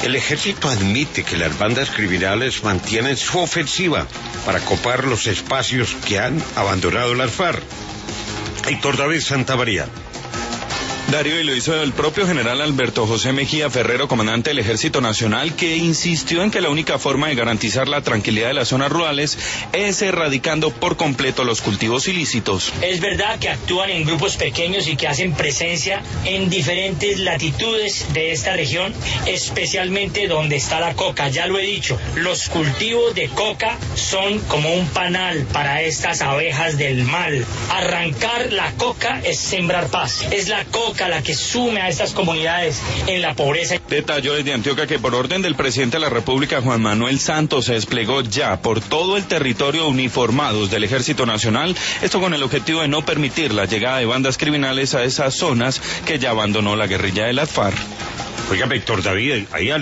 El ejército admite que las bandas criminales mantienen su ofensiva para copar los espacios que han abandonado las FARC. Héctor David Santamaría. Darío, y lo hizo el propio general Alberto José Mejía Ferrero, comandante del Ejército Nacional, que insistió en que la única forma de garantizar la tranquilidad de las zonas rurales es erradicando por completo los cultivos ilícitos. Es verdad que actúan en grupos pequeños y que hacen presencia en diferentes latitudes de esta región, especialmente donde está la coca. Ya lo he dicho, los cultivos de coca son como un panal para estas abejas del mal. Arrancar la coca es sembrar paz. Es la coca la que sume a estas comunidades en la pobreza. Detalló desde Antioquia que por orden del presidente de la República, Juan Manuel Santos, se desplegó ya por todo el territorio uniformados del Ejército Nacional, esto con el objetivo de no permitir la llegada de bandas criminales a esas zonas que ya abandonó la guerrilla de las FARC. Oiga, Héctor David, ahí